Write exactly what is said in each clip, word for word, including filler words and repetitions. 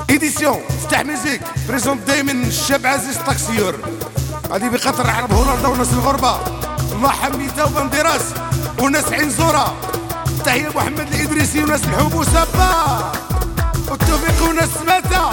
ايديسيون فتح ميزيك بريزونت دايما الشاب عزيز الطاكسيور هادي بخاطر عرب هولندا وناس الغربة الله حميتها وبنديراس وناس عين زورة. تحية محمد الإدريسي وناس الحب وسابا والتوفيق وناس سماتة.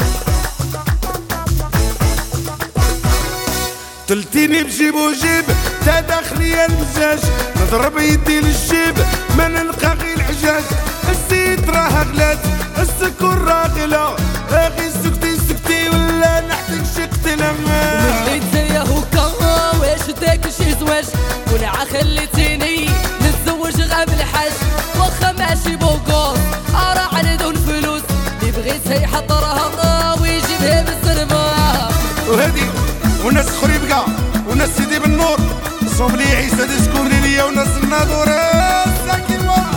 تلتيني بجيب وجيب تا داخلية المزاج نضرب يدي للجيب ما نلقى غير الحجاج. الزيت راه غلات السكر راه غلا غي سكتي سكتي ولا نحتاج شي قتلة وليت زي هوكا واش داك شي زواج ولا خليتيني نتزوج غا بالحاج واخا ماشي بوكوس راه على دون فلوس اللي بغيتها يحضرها ويجيبها بالزربة. وهادي وناس خريبكا وناس سيدي بالنور صوملي عيسى ديسكوري ليا وناس الناظورة ساكن وا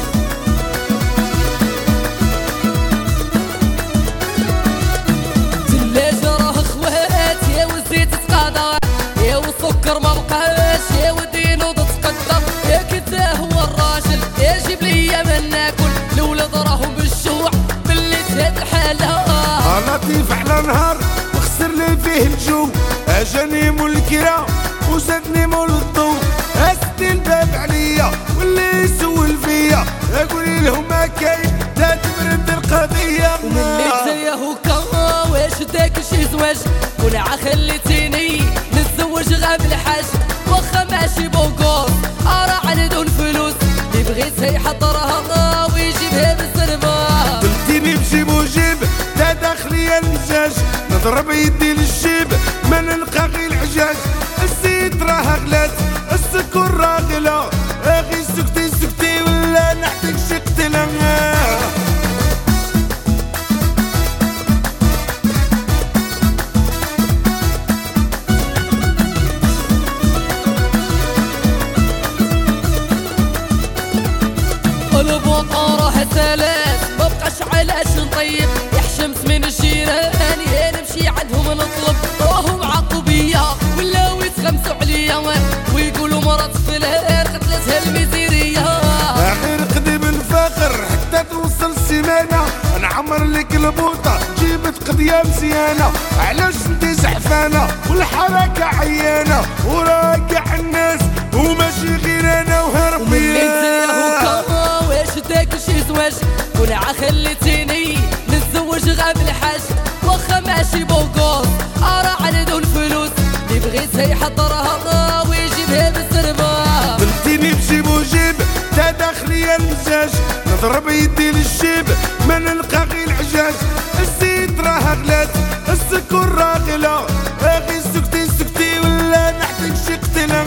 تلاجة راه خوات يا والزيت تقاضى يا والسكر ما بقاش يا ودينو تتقدم يا كتا هو الراجل يا جيب ليا ما ناكل الولاد راهم بالجوع بليت هاد الحالة. لطيف على نهار وخسر لي فيه الجو اجاني مول الكرا وزادني مول الضو اسدي الباب عليا واللي يسول فيا قولي لهم ما كاين لا تبرد القضيه. وملي زي هوكا واش داك شي زواج ولا خليتيني نتزوج غا بالحاج واخا ماشي بوكوس راه على دون فلوس اللي بغيتها يحضرها ويجيبها بالزربة. قلتيني بجيب وجيب تا داخلية المزاج نضرب يدي للجيب ما نلقى غير الحجاج. الزيت راه غلات السكر راه غلا غي سكتي سكتي ولا نحتاج شي قتلة. البوطة راه سالات مبقاش علاش نطيب يحشمس من الجيران يا نمشي عندهم نطلب راهم عاقوا بيا ولاو يتخمسوا عليا ويقولوا مرات فلان قتلتها الميزيرية. غير قديم الفاخر حتى توصل السيمانة نعمر لك البوطة جيبت قضية مزيانة علاش انتي زحفانة والحركة عيانة وراكع الناس وماشي غير انا وهربي. واش داك شي زواج ولا خليتيني نتزوج غا بالحاج واخا ماشي بوكوس راه على دون فلوس اللي بغيتها يحضرها ويجيبها بالزربة. قلتيني بجيب وجيب تا داخلية المزاج نضرب يدي للجيب ما نلقى غير الحجاج. الزيت راه غلات السكر راه غلا غي سكتي سكتي ولا نحتاج شي قتلة.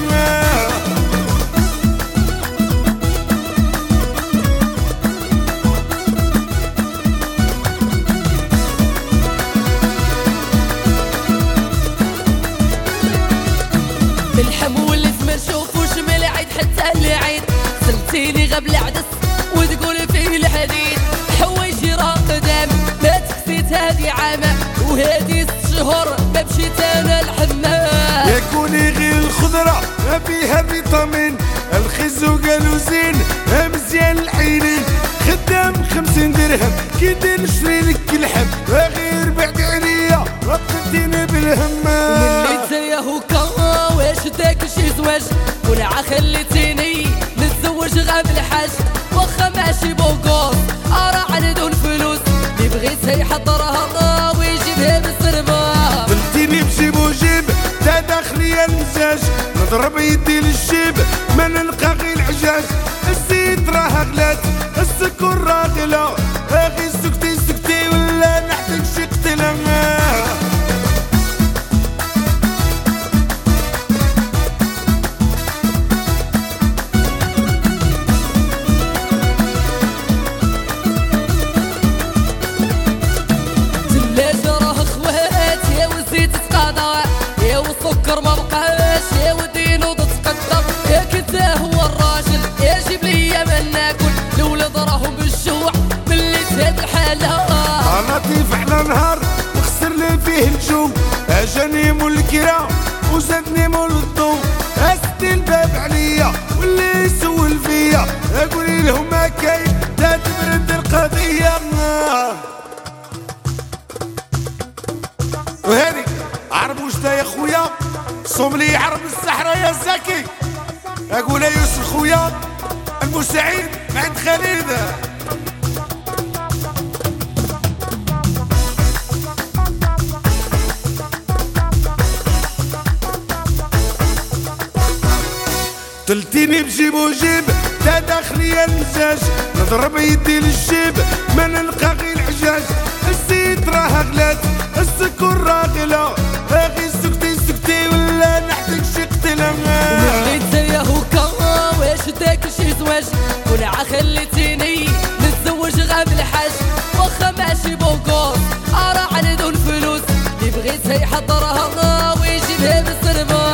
بالحمول ما نشوفوش من العيد حتى العيد سلتيني غا بالعدس وتقول فيه الحديد حوايجي راه قدام ما تكسيت هادي عامة وهادي ست شهور ما مشيت انا الحمام. يكوني غير الخضرة ما فيها فيتامين الخز وقالوا زين مزيان العينين خدام خمسين درهم كي نشري لك الحب غير بعد عليا وقفتيني بالهمام. وملي زي هوكا واش داك شي زواج ولا خليتيني نتزوج غا بالحاج واخا ماشي بوكوس راه على دون فلوس اللي بغيتها يحضرها ويجيبها بالزربة. قلتيني بجيب وجيب تا داخلية المزاج نضرب يدي للجيب ما نلقى غير الحجاج. الزيت راه غلات السكر راه غلا غي سكتي سكتي ولا نحتاج شي قتلة. يا والسكر ما بقاش يا ودينو تتقدم يا كتا هو الراجل يا جيب ليا ما ناكل الولاد راهم بالجوع بليت هاد الحالة. لطيف على نهار وخسر لي فيه الجو اجاني مول الكرا وزادني مول الضو اسدي الباب عليا واللي يسول فيا قولي لهم ما كاين لا تبرد القضية. بلي يعرف الصحراء يا زكي. اقول يا يوسف خويا المساعد عند خالد. تلتيني بجيب وجيب تا داخلي المزاج، نضرب يدي للجيب ما نلقى غير الحجاج. الزيت راه غلات السكر راه غلا، غير سكتي سكتي ولا نحتاج شي قتيله. وليت يا هوكا واش داك شي زواج، ولا خليتيني نتزوج غا بالحاج. واخا ماشي بوكور راه على ذو الفلوس، اللي بغيتها يحضرها ويجيبها بالسربه.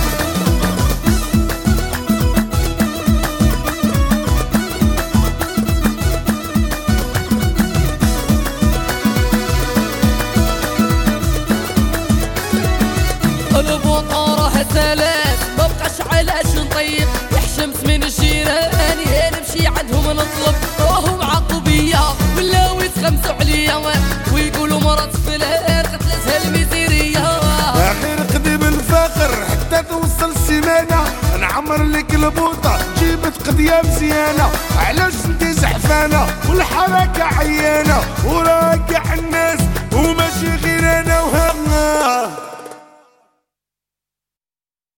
البطارة سالات مبقاش علاش نطيب، يحشمت من الجيران هي نمشي عندهم نطلب. راهم عاقوا بيا ولاو يتخمسوا عليا ويقولوا مرات فلان قتلتها الميزيرية. اخير قديم الفاخر حتى توصل السيمانة، نعمر لك البوطة جيبت قضية مزيانة. علاش انتي زعفانة والحركة عيانة وراكع الناس